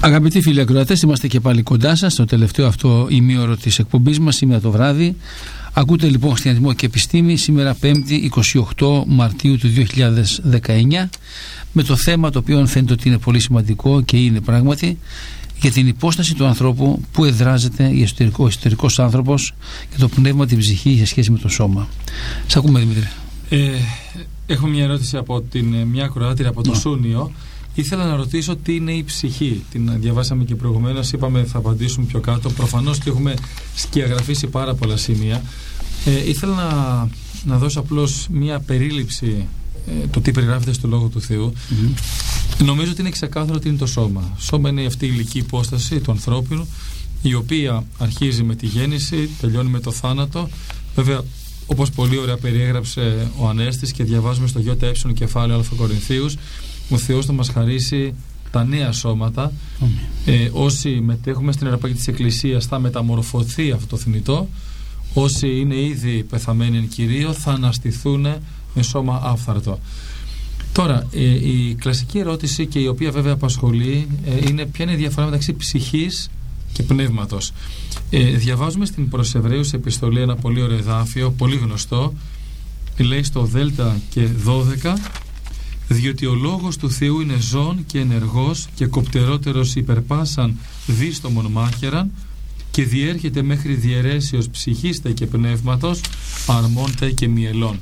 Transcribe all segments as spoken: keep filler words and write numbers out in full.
Αγαπητοί φίλοι ακροατές, είμαστε και πάλι κοντά σας στο τελευταίο αυτό ημίωρο της εκπομπής μας σήμερα το βράδυ. Ακούτε λοιπόν Χριστιανισμό και Επιστήμη σήμερα πέμπτη εικοστή ογδόη Μαρτίου του δύο χιλιάδες δεκαεννιά με το θέμα το οποίο φαίνεται ότι είναι πολύ σημαντικό και είναι πράγματι για την υπόσταση του ανθρώπου που εδράζεται ο εσωτερικός άνθρωπος και το πνεύμα, την ψυχή σε σχέση με το σώμα. Σας ακούμε, Δημήτρη. Ε, έχω μια ερώτηση από την, μια ακροάτρια από το Σούνιο. Ήθελα να ρωτήσω τι είναι η ψυχή. Την διαβάσαμε και προηγουμένως, είπαμε θα απαντήσουμε πιο κάτω. Προφανώς και έχουμε σκιαγραφίσει πάρα πολλά σημεία. Ε, ήθελα να, να δώσω απλώς μια περίληψη ε, το τι περιγράφεται στο Λόγο του Θεού. Mm-hmm. Νομίζω ότι είναι ξεκάθαρο ότι είναι το σώμα. Σώμα είναι αυτή η υλική υπόσταση του ανθρώπινου, η οποία αρχίζει με τη γέννηση, τελειώνει με το θάνατο. Βέβαια, όπως πολύ ωραία περιέγραψε ο Ανέστης και διαβάζουμε στο ΙΕ κεφάλαιο Α Κορινθίους, ο Θεός θα μας χαρίσει τα νέα σώματα. Mm. Ε, όσοι μετέχουμε στην ιεραρχία της Εκκλησίας θα μεταμορφωθεί αυτό το θνητό. Όσοι είναι ήδη πεθαμένοι εν Κυρίω θα αναστηθούν με σώμα άφθαρτο. Τώρα, ε, η κλασική ερώτηση και η οποία βέβαια απασχολεί ε, είναι ποια είναι η διαφορά μεταξύ ψυχής και πνεύματος. Ε, διαβάζουμε στην προς Εβραίους επιστολή ένα πολύ ωραίο εδάφιο, πολύ γνωστό. Λέει στο Δέλτα και δώδεκα: διότι ο λόγος του Θεού είναι ζών και ενεργός και κοπτερότερος υπερπάσαν δίστομον μάχαιραν και διέρχεται μέχρι διαιρέσεως ψυχίστε και πνεύματος, αρμόντε και μυελών.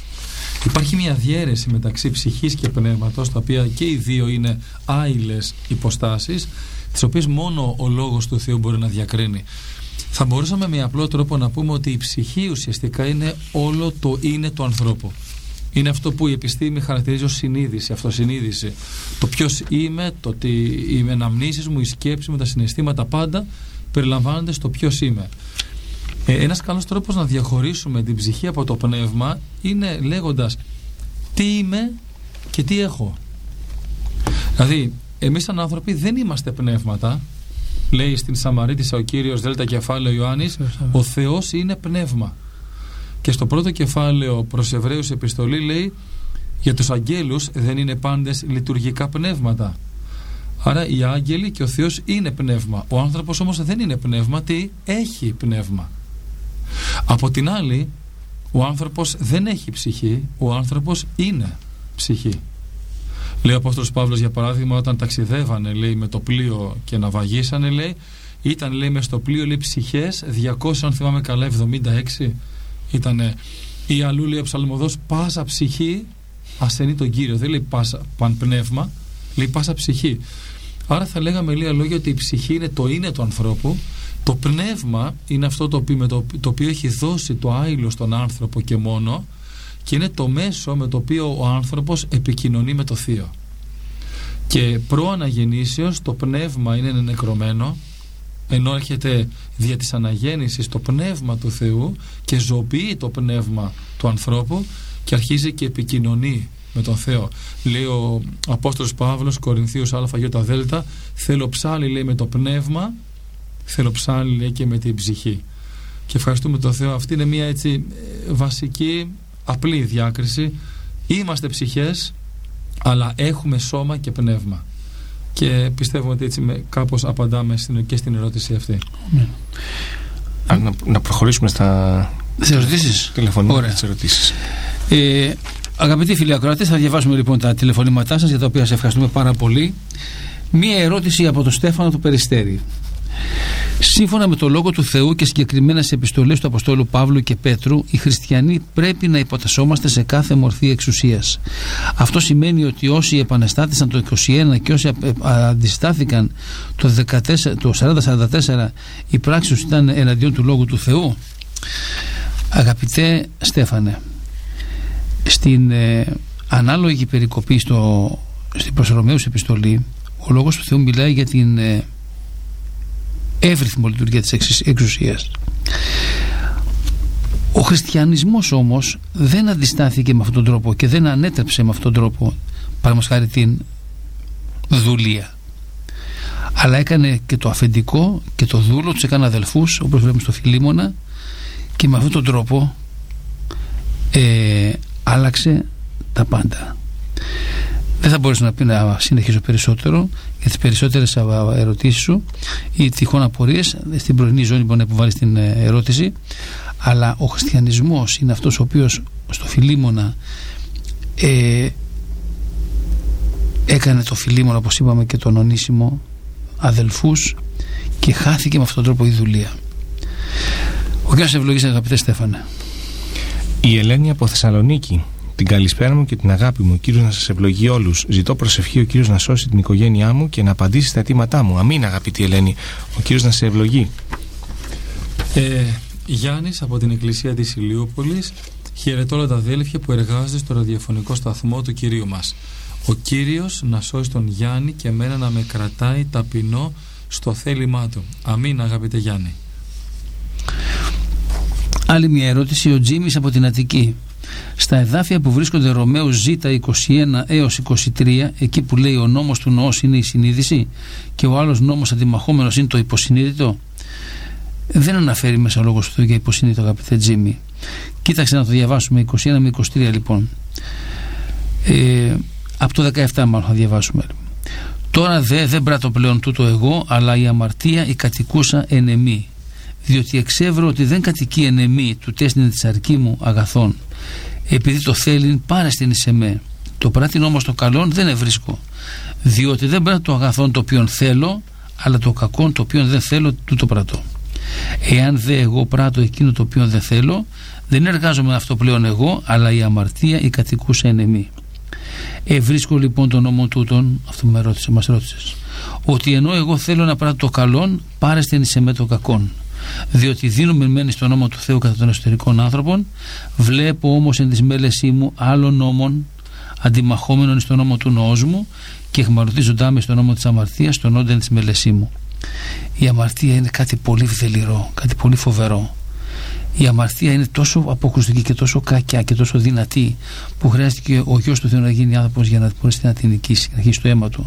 Υπάρχει μια διαίρεση μεταξύ ψυχής και πνεύματος, τα οποία και οι δύο είναι άειλες υποστάσεις, τις οποίες μόνο ο λόγος του Θεού μπορεί να διακρίνει. Θα μπορούσαμε με απλό τρόπο να πούμε ότι η ψυχή ουσιαστικά είναι όλο το είναι του ανθρώπου. Είναι αυτό που η επιστήμη χαρακτηρίζει ως συνείδηση, αυτοσυνείδηση. Το ποιος είμαι, το ότι οι αναμνήσεις μου, οι σκέψεις μου, τα συναισθήματα πάντα περιλαμβάνονται στο ποιος είμαι. Ε, ένας καλός τρόπος να διαχωρίσουμε την ψυχή από το πνεύμα είναι λέγοντας τι είμαι και τι έχω. Δηλαδή, εμείς σαν άνθρωποι δεν είμαστε πνεύματα. Λέει στην Σαμαρίτισσα ο Κύριος Δέλτα κεφάλαιο Ιωάννης, ο Θεός είναι πνεύμα. Και στο πρώτο κεφάλαιο προς Εβραίους επιστολή λέει για τους αγγέλους δεν είναι πάντες λειτουργικά πνεύματα. Άρα οι άγγελοι και ο Θεός είναι πνεύμα. Ο άνθρωπος όμως δεν είναι πνεύμα, τι έχει πνεύμα. Από την άλλη, ο άνθρωπος δεν έχει ψυχή, ο άνθρωπος είναι ψυχή. Λέει ο Απόστολος Παύλος για παράδειγμα, όταν ταξιδεύανε λέει με το πλοίο και ναυαγίσανε, λέει ήταν λέει μες στο πλοίο λέει ψυχές διακόσια, αν θυμάμαι καλά, εβδομήντα έξι ήτανε. Ή αλλού λέει ο ψαλμοδός, πάσα ψυχή ασθενεί τον Κύριο. Δεν λέει πάσα πανπνεύμα, λέει πάσα ψυχή. Άρα θα λέγαμε λίγα λόγια ότι η ψυχή είναι το είναι του ανθρώπου, το πνεύμα είναι αυτό το οποίο, με το, το οποίο έχει δώσει το άειλο στον άνθρωπο και μόνο, και είναι το μέσο με το οποίο ο άνθρωπος επικοινωνεί με το Θείο. Και προαναγεννήσεως το πνεύμα είναι νεκρωμένο, ενώ έρχεται δια της αναγέννησης το πνεύμα του Θεού και ζωοποιεί το πνεύμα του ανθρώπου και αρχίζει και επικοινωνεί με τον Θεό. Λέει ο Απόστολος Παύλος Κορινθίους Α Ι Δέλτα, θέλω ψάλι λέει με το πνεύμα, θέλω ψάλι λέει και με την ψυχή. Και ευχαριστούμε τον Θεό. Αυτή είναι μια έτσι βασική απλή διάκριση. Είμαστε ψυχές, αλλά έχουμε σώμα και πνεύμα. Και πιστεύω ότι έτσι με, κάπως απαντάμε στην, και στην ερώτηση αυτή. Mm. Α, να, να προχωρήσουμε στα τηλεφωνήματα και τις ερωτήσεις. Ε, αγαπητοί φίλοι ακροατές, θα διαβάσουμε λοιπόν τα τηλεφωνήματά σας, για τα οποία σας ευχαριστούμε πάρα πολύ. Μία ερώτηση από τον Στέφανο του Περιστέρη. Σύμφωνα με το Λόγο του Θεού και συγκεκριμένα σε επιστολές του Αποστόλου Παύλου και Πέτρου, οι χριστιανοί πρέπει να υποτασσόμαστε σε κάθε μορφή εξουσίας. Αυτό σημαίνει ότι όσοι επαναστάτησαν το είκοσι ένα και όσοι αντιστάθηκαν το, δεκατέσσερα, το σαράντα σαράντα τέσσερα, οι πράξεις τους ήταν εναντίον του Λόγου του Θεού. Αγαπητέ Στέφανε, στην ε, ανάλογη περικοπή στο, στην προς Ρωμαίους επιστολή, ο Λόγος του Θεού μιλάει για την ε, εύρυθμο λειτουργία της εξουσίας. Ο χριστιανισμός όμως δεν αντιστάθηκε με αυτόν τον τρόπο και δεν ανέτρεψε με αυτόν τον τρόπο, παραδείγματος χάρη, την δουλεία, αλλά έκανε και το αφεντικό και το δούλο, τους έκανε αδελφούς, όπως βλέπουμε στο Φιλίμωνα, και με αυτόν τον τρόπο ε, άλλαξε τα πάντα. Δεν θα μπορέσω να, πει, να συνεχίσω περισσότερο για τις περισσότερες ερωτήσεις σου ή τυχόν απορίες. Στην πρωινή ζώνη μπορεί να υποβάλεις την ερώτηση, αλλά ο χριστιανισμός είναι αυτός ο οποίος στο Φιλίμωνα ε, έκανε το Φιλίμωνα, όπως είπαμε, και τον Ονήσιμο αδελφούς, και χάθηκε με αυτόν τον τρόπο η δουλεία. Ο κ. ευλογήσει, αγαπητέ Στέφανε. Η Ελένη από Θεσσαλονίκη. Την καλησπέρα μου και την αγάπη μου. Ο Κύριος να σας ευλογεί όλους. Ζητώ προσευχή ο Κύριος να σώσει την οικογένειά μου και να απαντήσει στα αιτήματά μου. Αμήν, αγαπητή Ελένη. Ο Κύριος να σε ευλογεί. Ε, Γιάννης από την Εκκλησία της Ηλιούπολης. Χαιρετώ όλα τα αδέλφια που εργάζονται στο ραδιοφωνικό σταθμό του Κυρίου μας. Ο Κύριος να σώσει τον Γιάννη και εμένα να με κρατάει ταπεινό στο θέλημά του. Αμήν, αγαπητέ Γιάννη. Άλλη μια ερώτηση, ο Τζίμις από την Αττική. Στα εδάφια που βρίσκονται Ρωμαίους Ζ είκοσι ένα έως είκοσι τρία, εκεί που λέει ο νόμος του νοός είναι η συνείδηση και ο άλλος νόμος αντιμαχόμενος είναι το υποσυνείδητο, δεν αναφέρει μέσα ο λόγος του Θεού για υποσυνείδητο, αγαπητέ Τζίμι. Κοίταξε να το διαβάσουμε, είκοσι ένα με είκοσι τρία λοιπόν. Ε, από το δεκαεπτά μάλλον θα διαβάσουμε. Τώρα δε, δεν πράττω πλέον τούτο εγώ, αλλά η αμαρτία η κατοικούσα εν εμή. Διότι εξεύρω ότι δεν κατοικεί εν εμή του τέστην της αρκή μου αγαθών. Επειδή το θέλειν πάρεστην εις εμέ. Το πράτην όμως το καλόν δεν ευρίσκω. Διότι δεν πράττω το αγαθόν το οποίον θέλω, αλλά το κακόν το οποίον δεν θέλω, τούτο πράττω. Εάν δε εγώ πράττω εκείνο το οποίον δεν θέλω, δεν εργάζομαι αυτό πλέον εγώ, αλλά η αμαρτία η κατοικούσα εν εμή. Ευρίσκω λοιπόν τον νόμο τούτον, αυτό με ρώτησε, μας ρώτησες, ότι ενώ εγώ θέλω να πράττω το καλόν, πάρεστην εις εμέ το κακόν. Διότι δίνουμε μένει στον νόμο του Θεού κατά των εσωτερικών άνθρωπων, βλέπω όμως εν της μέλεσή μου άλλων νόμων αντιμαχόμενων στον νόμο του νοός μου και εχμαλωτίζοντά με στον νόμο της αμαρτίας, στον όντεν της μέλεσή μου. Η αμαρτία είναι κάτι πολύ βδελιρό, κάτι πολύ φοβερό. Η αμαρτία είναι τόσο αποκρουστική και τόσο κακιά και τόσο δυνατή, που χρειάστηκε ο γιος του Θεού να γίνει άνθρωπος για να μπορέσει να την νικήσει, να αρχίσει το αίμα του.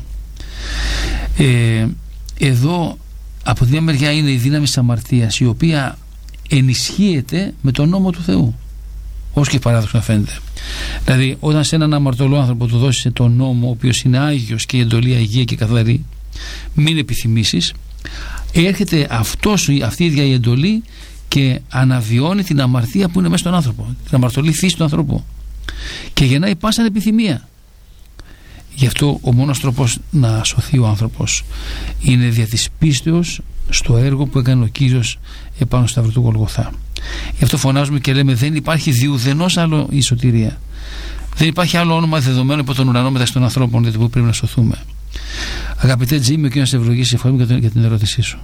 Ε, εδώ από τη μια μεριά είναι η δύναμη της αμαρτίας, η οποία ενισχύεται με τον νόμο του Θεού, όσο και παράδοξο να φαίνεται. Δηλαδή, όταν σε έναν αμαρτωλό άνθρωπο του δώσεις τον νόμο, ο οποίος είναι άγιος και η εντολή αγία και καθαρή, μην επιθυμήσεις, έρχεται αυτός, αυτή η ίδια η εντολή και αναβιώνει την αμαρτία που είναι μέσα στον άνθρωπο, την αμαρτωλή φύση του ανθρώπου, και γεννάει πάσα επιθυμία. Γι' αυτό ο μόνος τρόπος να σωθεί ο άνθρωπος είναι δια της πίστεως στο έργο που έκανε ο Κύριος επάνω στο σταυρό του Γολγοθά. Γι' αυτό φωνάζουμε και λέμε, δεν υπάρχει διουδενός άλλο η σωτηρία. Δεν υπάρχει άλλο όνομα δεδομένο από τον ουρανό μεταξύ των ανθρώπων για το που πρέπει να σωθούμε. Αγαπητέ Τζίμι, ο κ. σε ευλογήσει, ευχαριστούμε για την ερώτησή σου.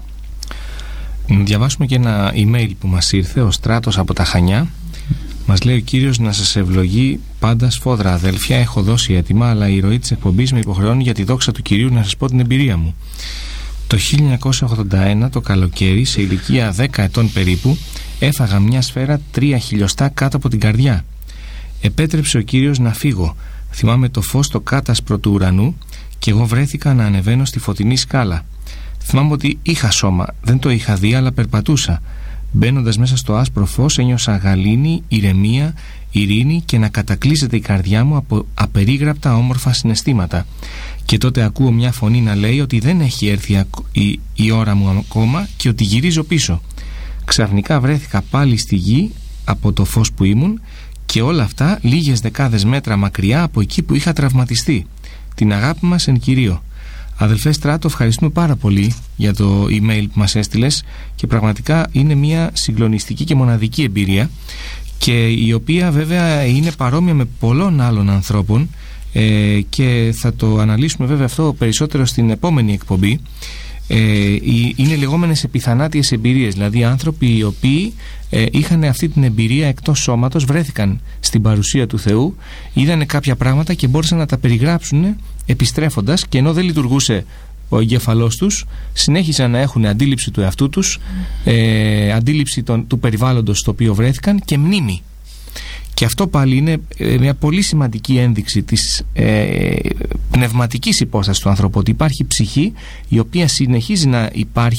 Να διαβάσουμε και ένα email που μας ήρθε, ο Στράτος από τα Χανιά. Μας λέει ο Κύριος να σας ευλογεί πάντα σφόδρα, αδέλφια. Έχω δώσει έτοιμα, αλλά η ροή της εκπομπής με υποχρεώνει για τη δόξα του Κυρίου να σας πω την εμπειρία μου. Το χίλια εννιακόσια ογδόντα ένα το καλοκαίρι, σε ηλικία δέκα ετών περίπου, έφαγα μια σφαίρα τρία χιλιοστά κάτω από την καρδιά. Επέτρεψε ο Κύριος να φύγω. Θυμάμαι το φως το κάτασπρο του ουρανού και εγώ βρέθηκα να ανεβαίνω στη φωτεινή σκάλα. Θυμάμαι ότι είχα σώμα, δεν το είχα δει, αλλά περπατούσα. Μπαίνοντας μέσα στο άσπρο φως, ένιωσα γαλήνη, ηρεμία, ειρήνη και να κατακλείζεται η καρδιά μου από απερίγραπτα όμορφα συναισθήματα. Και τότε ακούω μια φωνή να λέει ότι δεν έχει έρθει η, η ώρα μου ακόμα και ότι γυρίζω πίσω. Ξαφνικά βρέθηκα πάλι στη γη από το φως που ήμουν, και όλα αυτά λίγες δεκάδες μέτρα μακριά από εκεί που είχα τραυματιστεί. Την αγάπη μας εν Κυρίω. Αδελφέ Στράτο, ευχαριστούμε πάρα πολύ για το email που μας έστειλες, και πραγματικά είναι μια συγκλονιστική και μοναδική εμπειρία, και η οποία βέβαια είναι παρόμοια με πολλών άλλων ανθρώπων, ε, και θα το αναλύσουμε βέβαια αυτό περισσότερο στην επόμενη εκπομπή. Ε, είναι λεγόμενες επιθανάτιες εμπειρίες, δηλαδή άνθρωποι οι οποίοι ε, είχαν αυτή την εμπειρία εκτός σώματος, βρέθηκαν στην παρουσία του Θεού, είδανε κάποια πράγματα και μπόρεσαν να τα περιγράψουν επιστρέφοντας, και ενώ δεν λειτουργούσε ο εγκέφαλός τους, συνέχισαν να έχουν αντίληψη του εαυτού τους, ε, αντίληψη των, του περιβάλλοντος στο οποίο βρέθηκαν και μνήμη. Και αυτό πάλι είναι ε, μια πολύ σημαντική ένδειξη της ε, πνευματικής υπόστασης του ανθρώπου, ότι υπάρχει ψυχή η οποία συνεχίζει να υπάρχει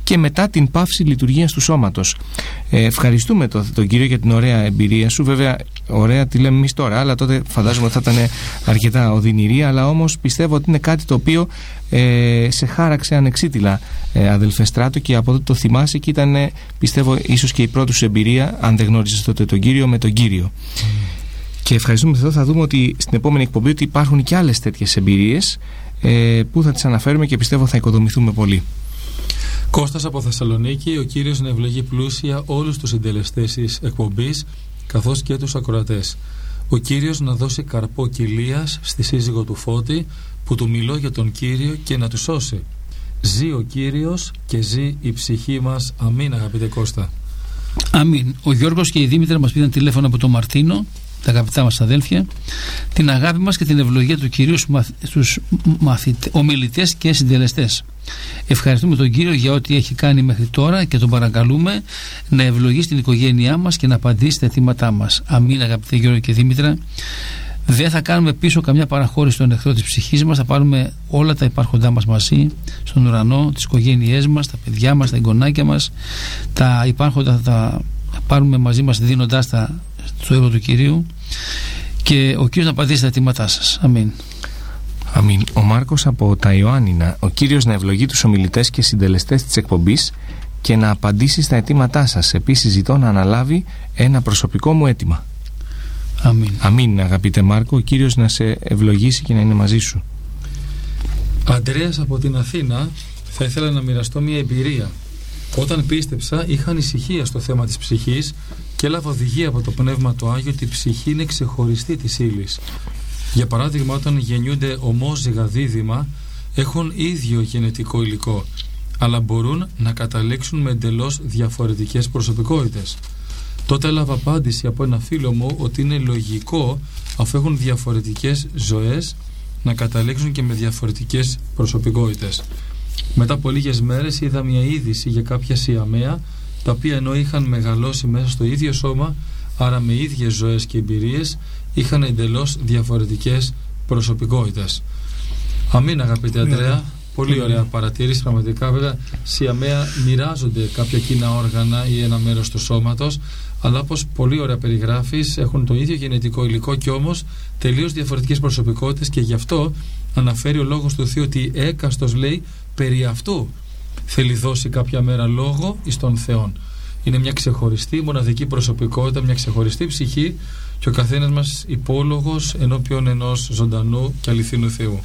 και μετά την πάυση λειτουργίας του σώματος. Ε, ευχαριστούμε το, τον κύριο για την ωραία εμπειρία σου. Βέβαια, ωραία τη λέμε εμείς τώρα, αλλά τότε φαντάζομαι ότι θα ήταν αρκετά οδυνηρή, αλλά όμως πιστεύω ότι είναι κάτι το οποίο ε, σε χάραξε ανεξίτηλα, ε, αδελφέ Στράτο, και από τότε το θυμάσαι και ήταν, πιστεύω, ίσως και η πρώτη σου εμπειρία, αν δεν γνώριζες τότε τον κύριο, με τον κύριο. Mm. Και ευχαριστούμε εδώ. Θα δούμε ότι στην επόμενη εκπομπή ότι υπάρχουν και άλλες τέτοιες εμπειρίες ε, που θα τις αναφέρουμε και πιστεύω θα οικοδομηθούμε πολύ. Κώστας από Θεσσαλονίκη, ο κύριος να ευλογεί πλούσια όλους τους συντελεστές της εκπομπής καθώς και τους ακροατές. Ο κύριος να δώσει καρπό κοιλίας στη σύζυγο του Φώτη που του μιλώ για τον Κύριο και να του σώσει. Ζει ο Κύριος και ζει η ψυχή μας. Αμήν, αγαπητέ Κώστα. Αμήν. Ο Γιώργος και η Δήμητρα μας πήραν τηλέφωνο από τον Μαρτίνο, τα αγαπητά μας αδέλφια, την αγάπη μας και την ευλογία του Κυρίου στους ομιλητές και συντελεστές. Ευχαριστούμε τον Κύριο για ό,τι έχει κάνει μέχρι τώρα και τον παρακαλούμε να ευλογήσει την οικογένειά μας και να απαντήσει τα αιτήματά μας. Αμήν, αγαπητέ Γιώργο και Δήμητρα. Δεν θα κάνουμε πίσω καμιά παραχώρηση στον εχθρό της ψυχής μας. Θα πάρουμε όλα τα υπάρχοντά μας μαζί στον ουρανό, τις οικογένειές μας, τα παιδιά μας, τα εγγονάκια μας. Τα υπάρχοντα θα τα πάρουμε μαζί μας δίνοντάς τα στο έργο του Κυρίου και ο Κύριος να απαντήσει τα αιτήματά σας. Αμήν. Αμήν. Ο Μάρκος από τα Ιωάννινα. Ο Κύριος να ευλογεί τους ομιλητές και συντελεστές της εκπομπής και να απαντήσει στα αιτήματά σας. Επίσης ζητώ να αναλάβει ένα προσωπικό μου αίτημα. Αμήν. Αμήν, αγαπητέ Μάρκο. Ο Κύριος να σε ευλογήσει και να είναι μαζί σου. Αντρέας από την Αθήνα. Θα ήθελα να μοιραστώ μια εμπειρία. Όταν πίστεψα, είχα ανησυχία στο θέμα της ψυχής και έλαβα οδηγία από το Πνεύμα του Άγιο ότι η ψυχή είναι ξεχωριστή της ύλης. Για παράδειγμα, όταν γεννιούνται ομόζυγα δίδυμα, έχουν ίδιο γενετικό υλικό, αλλά μπορούν να καταλήξουν με εντελώς διαφορετικές προσωπικότητες. Τότε έλαβα απάντηση από ένα φίλο μου ότι είναι λογικό, αφού έχουν διαφορετικές ζωές, να καταλήξουν και με διαφορετικές προσωπικότητες. Μετά από λίγες μέρες είδα μια είδηση για κάποια Σιαμαία, τα οποία ενώ είχαν μεγαλώσει μέσα στο ίδιο σώμα, άρα με ίδιες ζωές και εμπειρίες, είχαν εντελώς διαφορετικές προσωπικότητες. Αμήν, αγαπητέ Αντρέα. Πολύ ωραία παρατήρηση. Πραγματικά, βέβαια, Σιαμαία μοιράζονται κάποια κοινά όργανα ή ένα μέρος του σώματος, αλλά όπως πολύ ωραία περιγράφεις, έχουν το ίδιο γενετικό υλικό και όμως τελείως διαφορετικές προσωπικότητες, και γι' αυτό αναφέρει ο λόγος του Θεού ότι έκαστος, λέει, περί αυτού θέλει δώσει κάποια μέρα λόγο εις τον Θεόν. Είναι μια ξεχωριστή μοναδική προσωπικότητα, μια ξεχωριστή ψυχή και ο καθένας μας υπόλογος ενώπιον ενός ζωντανού και αληθινού Θεού.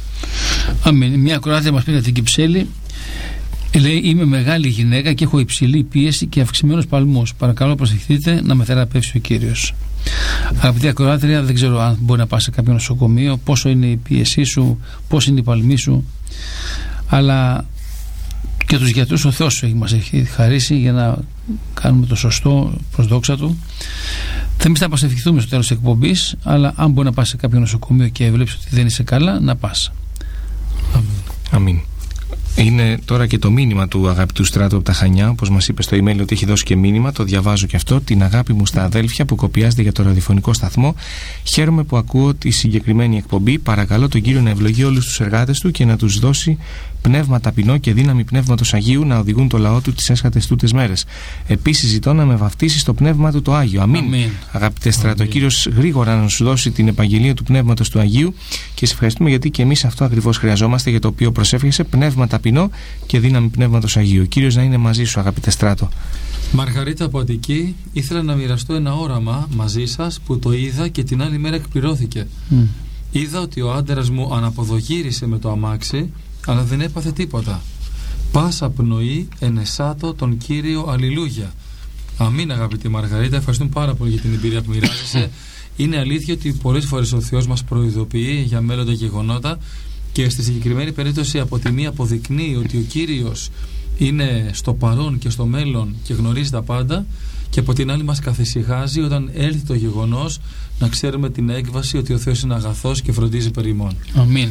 Αμήν. Μια ακροάτρια μας πήρε από την Κυψέλη. Λέει: είμαι μεγάλη γυναίκα και έχω υψηλή πίεση και αυξημένους παλμούς. Παρακαλώ προσεχθείτε να με θεραπεύσει ο Κύριος. Αγαπητή ακροάτρια, δεν ξέρω αν μπορεί να πας σε κάποιο νοσοκομείο, πόσο είναι η πίεσή σου, πώς είναι η παλμή σου, αλλά και τους γιατρούς ο Θεός μας έχει χαρίσει για να κάνουμε το σωστό προς δόξα Του. Θα εμείς θα προσευχηθούμε στο τέλος της εκπομπής, αλλά αν μπορεί να πας σε κάποιο νοσοκομείο και βλέπεις ότι δεν είσαι καλά, να πας. Αμήν. Αμήν. Είναι τώρα και το μήνυμα του αγαπητού Στράτου από τα Χανιά, όπως μας είπε στο email ότι έχει δώσει και μήνυμα, το διαβάζω και αυτό. Την αγάπη μου στα αδέλφια που κοπιάζεται για το ραδιοφωνικό σταθμό. Χαίρομαι που ακούω τη συγκεκριμένη εκπομπή. Παρακαλώ τον Κύριο να ευλογεί όλους τους εργάτες του και να τους δώσει πνεύμα ταπεινό και δύναμη πνεύματος Αγίου να οδηγούν το λαό του τις έσχατες τούτες μέρες. Επίσης ζητώ να με βαφτίσει στο πνεύμα του το Άγιο. Αμήν. Αμήν. Αγαπητέ Στράτο, ο Κύριος γρήγορα να σου δώσει την επαγγελία του πνεύματος του Αγίου και σε ευχαριστούμε γιατί και εμείς αυτό ακριβώς χρειαζόμαστε, για το οποίο προσεύχεσαι, πνεύμα ταπεινό και δύναμη πνεύματος Αγίου. Ο Κύριος να είναι μαζί σου, αγαπητέ Στράτο. Μαργαρίτα από Αττική, ήθελα να μοιραστώ ένα όραμα μαζί σας που το είδα και την άλλη μέρα εκπληρώθηκε. Mm. Είδα ότι ο άντρας μου αναποδογύρισε με το αμάξι, αλλά δεν έπαθε τίποτα. Πάσα πνοή ενεσάτω τον Κύριο, αλληλούια. Αμήν, αγαπητή Μαργαρίτα, ευχαριστούμε πάρα πολύ για την εμπειρία που μοιράζεσαι. Είναι αλήθεια ότι πολλές φορές ο Θεός μας προειδοποιεί για μέλλοντα γεγονότα, και στη συγκεκριμένη περίπτωση από τη μία αποδεικνύει ότι ο Κύριος είναι στο παρόν και στο μέλλον και γνωρίζει τα πάντα, και από την άλλη μας καθησυχάζει όταν έρθει το γεγονός να ξέρουμε την έκβαση ότι ο Θεός είναι αγαθός και φροντίζει περί ημών. Αμήν.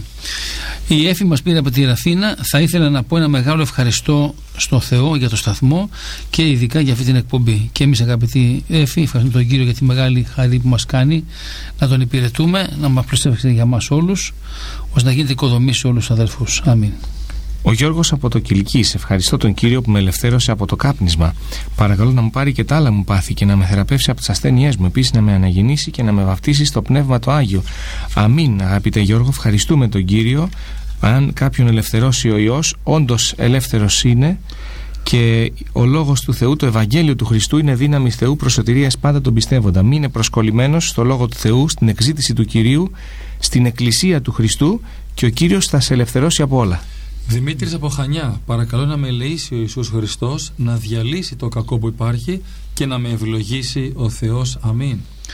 Η Έφη μας πήρε από τη Ραφίνα. Θα ήθελα να πω ένα μεγάλο ευχαριστώ στο Θεό για το σταθμό και ειδικά για αυτή την εκπομπή. Και εμείς, αγαπητοί Έφη, ευχαριστούμε τον Κύριο για τη μεγάλη χαρή που μας κάνει να τον υπηρετούμε, να μας πλουστεύσει για μας όλους, ώστε να γίνεται οικοδομή σε όλους τους αδελφούς. Αμήν. Ο Γιώργος από το Κιλκής. Ευχαριστώ τον Κύριο που με ελευθέρωσε από το κάπνισμα. Παρακαλώ να μου πάρει και τα άλλα μου πάθη και να με θεραπεύσει από τις ασθένειές μου. Επίσης να με αναγεννήσει και να με βαφτίσει στο Πνεύμα το Άγιο. Αμήν, αγαπητέ Γιώργο. Ευχαριστούμε τον Κύριο. Αν κάποιον ελευθερώσει ο Υιός, όντως ελεύθερος είναι. Και ο λόγος του Θεού, το Ευαγγέλιο του Χριστού, είναι δύναμη Θεού προς σωτηρίας πάντα τον πιστεύοντα. Μείνε προσκολλημένος στο λόγο του Θεού, στην εξήτηση του Κυρίου, στην Εκκλησία του Χριστού, και ο Κύριος θα σε ελευθερώσει από όλα. Δημήτρης από Χανιά. Παρακαλώ να με ελεήσει ο Ιησούς Χριστός, να διαλύσει το κακό που υπάρχει και να με ευλογήσει ο Θεός. Αμήν.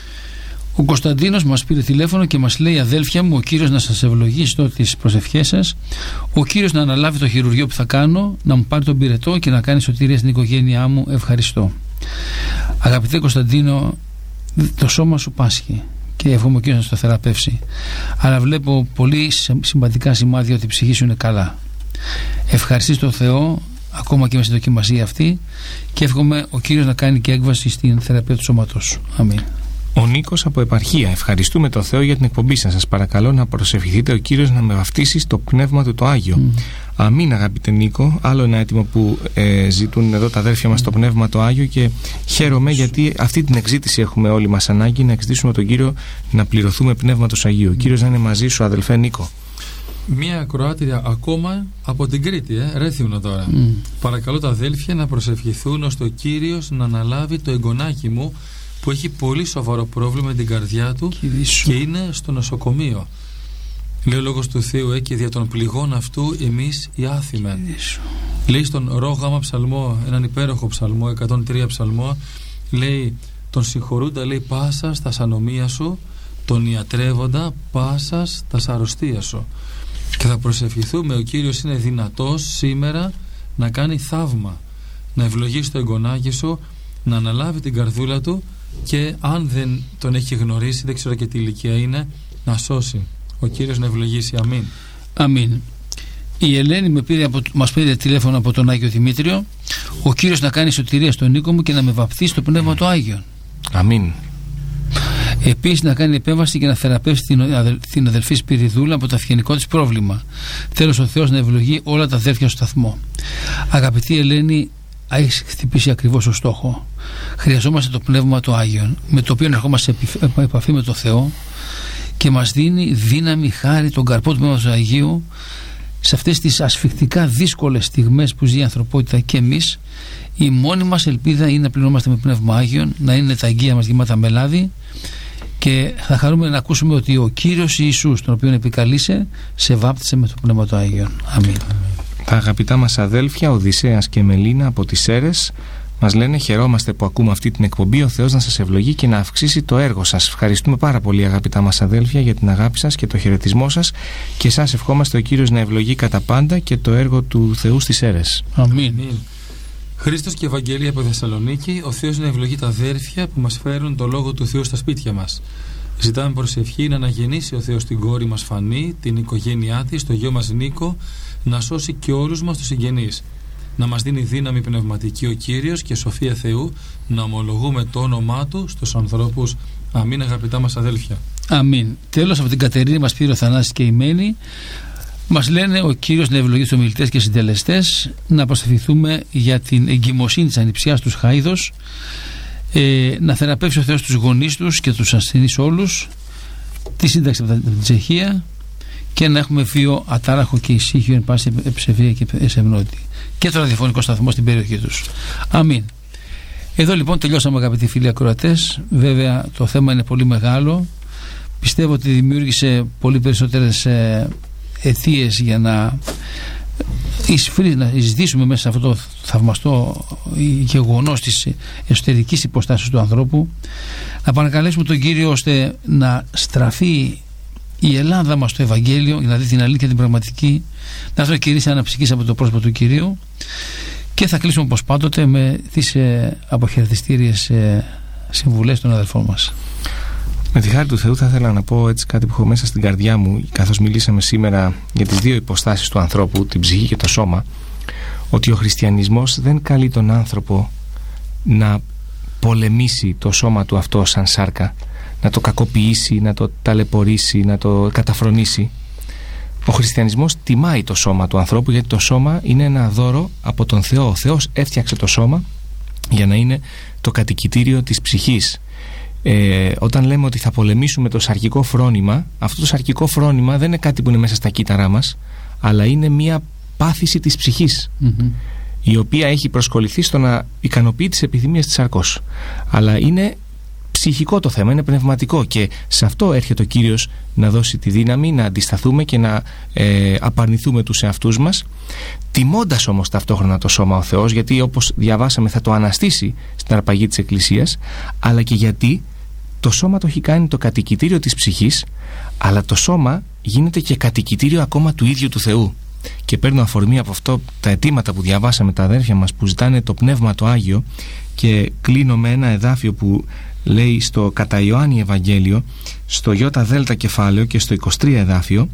Ο Κωνσταντίνος μας πήρε τηλέφωνο και μας λέει: αδέλφια μου, ο Κύριος να σας ευλογήσει τότε τις προσευχές σας, ο Κύριος να αναλάβει το χειρουργείο που θα κάνω, να μου πάρει τον πυρετό και να κάνει σωτηρία στην οικογένειά μου. Ευχαριστώ. Αγαπητέ Κωνσταντίνο, το σώμα σου πάσχει και εύχομαι ο Κύριος να στο θεραπεύσει, αλλά βλέπω πολύ συμπατικά σημάδια ότι η ψυχή σου είναι καλά. Ευχαριστείς τον Θεό ακόμα και με στη δοκιμασία αυτή και εύχομαι ο Κύριος να κάνει και έκβαση στην θεραπεία του σώματός σου. Αμήν. Ο Νίκος από Επαρχία. Ευχαριστούμε τον Θεό για την εκπομπή σας. Σας παρακαλώ να προσευχηθείτε ο Κύριος να με βαφτίσει στο Πνεύμα του το Άγιο. Mm. Αμήν, αγαπητέ Νίκο. Άλλο ένα έτοιμο που ε, ζητούν εδώ τα αδέρφια μας, mm. το Πνεύμα το Άγιο, και χαίρομαι γιατί αυτή την εξήτηση έχουμε όλοι μας ανάγκη, να εξητήσουμε τον Κύριο να πληρωθούμε Πνεύματος Αγίου. Ο Κύριος να είναι μαζί σου, αδελφέ Νίκο. Μία ακροάτρια ακόμα από την Κρήτη, ε, Ρέθυμνο τώρα. Mm. Παρακαλώ τα αδέλφια να προσευχηθούν ώστε ο Κύριος να αναλάβει το εγγονάκι μου που έχει πολύ σοβαρό πρόβλημα με την καρδιά του και είναι στο νοσοκομείο. Λέει ο λόγος του Θεού, ε, και δια των πληγών αυτού εμείς οι άθημεν. Λέει στον Ρόγαμα ψαλμό, έναν υπέροχο ψαλμό, εκατόν τρία ψαλμό, λέει τον συγχωρούντα, λέει, πάσα στα ανομία σου, τον ιατρεύοντα πάσα στα αρρωστία σου. Και θα προσευχηθούμε, ο Κύριος είναι δυνατός σήμερα να κάνει θαύμα, να ευλογήσει το εγγονάκι σου, να αναλάβει την καρδούλα του και αν δεν τον έχει γνωρίσει, δεν ξέρω και τι ηλικία είναι, να σώσει. Ο Κύριος να ευλογήσει. Αμήν. Αμήν. Η Ελένη με πήρε από, μας πήρε τηλέφωνο από τον Άγιο Δημήτριο. Ο Κύριος να κάνει σωτηρία στον Νίκο μου και να με βαπτίσει στο Πνεύμα του Άγιον. Αμήν. Επίσης να κάνει επέμβαση και να θεραπεύσει την, αδελ, την αδελφή Σπυριδούλα από το αυγενικό της πρόβλημα. Τέλος, ο Θεός να ευλογεί όλα τα αδέρφια στο σταθμό. Αγαπητή Ελένη, έχεις χτυπήσει ακριβώς το στόχο. Χρειαζόμαστε το Πνεύμα του Άγιον, με το οποίο ερχόμαστε σε επαφή με το Θεό και μας δίνει δύναμη, χάρη, τον καρπό του Πνεύματος του Αγίου σε αυτές τις ασφικτικά δύσκολες στιγμές που ζει η ανθρωπότητα και εμείς. Η μόνη μας ελπίδα είναι να πληνόμαστε με Πνεύμα Άγιον, να είναι τα αγκία μας γεμάτα με λάδι, και θα χαρούμε να ακούσουμε ότι ο Κύριος Ιησούς, τον οποίο επικαλείσαι, σε βάπτισε με το Πνεύμα του Άγιον. Αμήν. Τα αγαπητά μας αδέλφια Οδυσσέας και Μελίνα από τις Σέρρες μας λένε: χαιρόμαστε που ακούμε αυτή την εκπομπή. Ο Θεός να σας ευλογεί και να αυξήσει το έργο σας. Ευχαριστούμε πάρα πολύ, αγαπητά μας αδέλφια, για την αγάπη σας και το χαιρετισμό σας, και σας ευχόμαστε ο Κύριος να ευλογεί κατά πάντα και το έργο του Θεού στις Σέρρες. Αμήν. Χρήστος και Ευαγγελία από Θεσσαλονίκη. Ο Θεός να ευλογεί τα αδέρφια που μας φέρουν το λόγο του Θεού στα σπίτια μας. Ζητάμε προσευχή να αναγεννήσει ο Θεός την κόρη μας Φανή, την οικογένειά της, το γιο μας Νίκο, να σώσει και όλους μας τους συγγενείς. Να μας δίνει δύναμη πνευματική ο Κύριος και σοφία Θεού να ομολογούμε το όνομά Του στους ανθρώπους. Αμήν, αγαπητά μας αδέλφια. Αμήν. Τέλος, από την Κατερίνη μας πήρε ο Θανάσης και η Μένη. Μας λένε ο Κύριος να ευλογεί τους ομιλητές και συντελεστές, να προσευχηθούμε για την εγκυμοσύνη της ανιψιάς τους Χαΐδος, ε, να θεραπεύσει ο Θεός τους γονείς τους και τους ασθενείς όλους, τη σύνταξη από την Τσεχία, και να έχουμε βίο ατάραχο και ησύχιο εν πάση ευσεβία και εσευνότη, και το ραδιοφωνικό σταθμό στην περιοχή τους. Αμήν. Εδώ λοιπόν τελειώσαμε, αγαπητοί φίλοι ακροατές. Βέβαια το θέμα είναι πολύ μεγάλο. Πιστεύω ότι δημιούργησε πολύ περισσότερες ε, αιτίες για να να εισδύσουμε μέσα σε αυτό το θαυμαστό γεγονός της εσωτερικής υποστάσεως του ανθρώπου, να παρακαλέσουμε τον Κύριο ώστε να στραφεί η Ελλάδα μας στο Ευαγγέλιο για να δει την αλήθεια, την πραγματική, να έρθει ο Κυρίς αναψυχής από το πρόσωπο του Κυρίου, και θα κλείσουμε όπως πάντοτε με τις ε, αποχαιρετιστήριες ε, συμβουλές των αδελφών μας. Με τη χάρη του Θεού θα ήθελα να πω έτσι κάτι που έχω μέσα στην καρδιά μου, καθώς μιλήσαμε σήμερα για τις δύο υποστάσεις του ανθρώπου, την ψυχή και το σώμα, ότι ο χριστιανισμός δεν καλεί τον άνθρωπο να πολεμήσει το σώμα του αυτό σαν σάρκα, να το κακοποιήσει, να το ταλαιπωρήσει, να το καταφρονήσει. Ο χριστιανισμός τιμάει το σώμα του ανθρώπου, γιατί το σώμα είναι ένα δώρο από τον Θεό. Ο Θεός έφτιαξε το σώμα για να είναι το κατοικητήριο της ψυχής. Ε, όταν λέμε ότι θα πολεμήσουμε το σαρκικό φρόνημα, αυτό το σαρκικό φρόνημα δεν είναι κάτι που είναι μέσα στα κύτταρά μας, αλλά είναι μια πάθηση της ψυχής, mm-hmm. η οποία έχει προσκοληθεί στο να ικανοποιεί τις επιθυμίες της σαρκός. Αλλά είναι ψυχικό το θέμα, είναι πνευματικό, και σε αυτό έρχεται ο Κύριος να δώσει τη δύναμη να αντισταθούμε και να ε, απαρνηθούμε τους εαυτούς μας, τιμώντας όμως ταυτόχρονα το σώμα ο Θεός, γιατί όπως διαβάσαμε θα το αναστήσει στην αρπαγή της Εκκλησίας, αλλά και γιατί το σώμα το έχει κάνει το κατοικητήριο της ψυχής, αλλά το σώμα γίνεται και κατοικητήριο ακόμα του ίδιου του Θεού. Και παίρνω αφορμή από αυτό τα αιτήματα που διαβάσαμε τα αδέρφια μας που ζητάνε το Πνεύμα το Άγιο, και κλείνω με ένα εδάφιο που λέει στο κατά Ιωάννη Ευαγγέλιο, στο Ι κεφάλαιο και στο είκοσι τρία εδάφιο,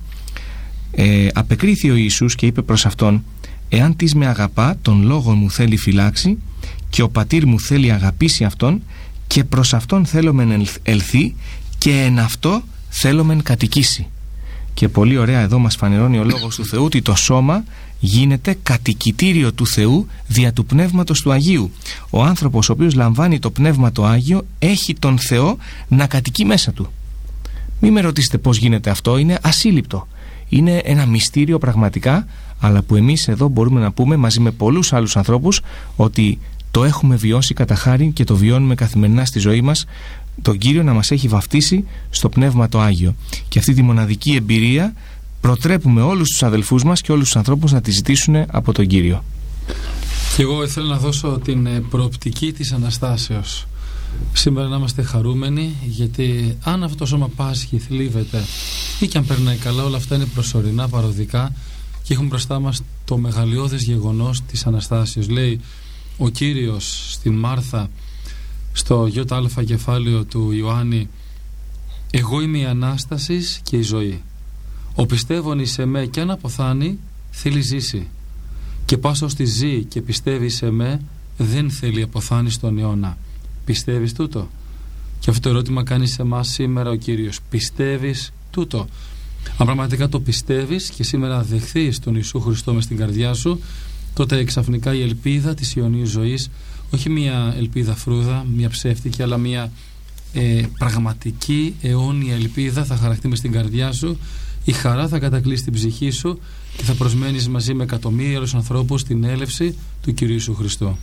ε, απεκρίθη ο Ιησούς και είπε προς αυτόν: «Εάν τις με αγαπά, τον λόγο μου θέλει φυλάξει, και ο πατήρ μου θέλει αγαπήσει αυτόν, και προς αυτόν θέλομεν ελθεί, και εν αυτό θέλομεν κατοικήσει». Και πολύ ωραία εδώ μας φανερώνει ο Λόγος του Θεού ότι το σώμα γίνεται κατοικητήριο του Θεού δια του Πνεύματος του Αγίου. Ο άνθρωπος ο οποίος λαμβάνει το Πνεύμα το Άγιο έχει τον Θεό να κατοικεί μέσα του. Μην με ρωτήσετε πώς γίνεται αυτό, είναι ασύλληπτο. Είναι ένα μυστήριο πραγματικά, αλλά που εμείς εδώ μπορούμε να πούμε μαζί με πολλούς άλλους ανθρώπους ότι το έχουμε βιώσει κατά χάρη και το βιώνουμε καθημερινά στη ζωή μας, τον Κύριο να μας έχει βαφτίσει στο Πνεύμα το Άγιο. Και αυτή τη μοναδική εμπειρία προτρέπουμε όλους τους αδελφούς μας και όλους τους ανθρώπους να τη ζητήσουν από τον Κύριο. Και εγώ ήθελα να δώσω την προοπτική της Αναστάσεως. Σήμερα να είμαστε χαρούμενοι, γιατί αν αυτό το σώμα πάσχει, θλίβεται ή και αν περνάει καλά, όλα αυτά είναι προσωρινά, παροδικά, και έχουμε μπροστά μας το μεγαλειώδες γεγονός της Αναστάσεως. Λέει ο Κύριος στην Μάρθα στο Ι κεφάλαιο του Ιωάννη: «Εγώ είμαι η Ανάστασης και η ζωή. Ο πιστεύων εις εμέ και αν αποθάνει, θέλει ζήσει. Και πάσος στη ζει και πιστεύει σε εμέ, δεν θέλει αποθάνει στον αιώνα». Πιστεύεις τούτο? Και αυτό το ερώτημα κάνει σε εμάς σήμερα ο Κύριος. Πιστεύεις τούτο? Αν πραγματικά το πιστεύεις και σήμερα δεχθείς τον Ιησού Χριστό μες στην καρδιά σου, τότε ξαφνικά η ελπίδα της αιωνίου ζωής, όχι μια ελπίδα φρούδα, μια ψεύτικη, αλλά μια ε, πραγματική αιώνια ελπίδα θα χαραχτεί μες στην καρδιά σου. Η χαρά θα κατακλείσει την ψυχή σου και θα προσμένεις μαζί με εκατομμύρια άλλους ανθρώπους στην έλευση του Κυρίου Ιησού Χριστού.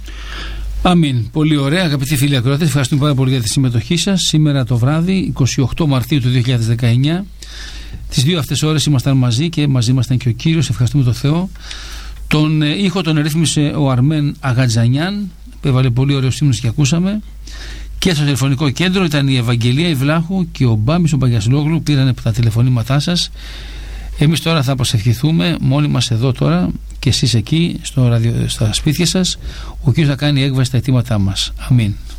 Αμήν. Πολύ ωραία, αγαπητοί φίλοι ακροατές. Ευχαριστούμε πάρα πολύ για τη συμμετοχή σας. Σήμερα το βράδυ, εικοστή ογδόη Μαρτίου του δύο χιλιάδες δεκαεννιά, τις δύο αυτές ώρες ήμασταν μαζί και μαζί ήμασταν και ο Κύριος. Ευχαριστούμε τον Θεό. Τον ήχο τον ρύθμισε ο Αρμέν Αγατζανιάν, που έβαλε πολύ ωραίους ύμνους και ακούσαμε. Και στο τηλεφωνικό κέντρο ήταν η Ευαγγελία Ιβλάχου και ο Μπάμπης ο Μπαγιασλόγλου που πήραν τα τηλεφωνήματά σας. Εμείς τώρα θα προσευχηθούμε μόνοι μας εδώ τώρα και εσείς εκεί στο ραδιο, στα σπίτια σας. Ο Κύριος θα κάνει έκβαση στα αιτήματά μας. Αμήν.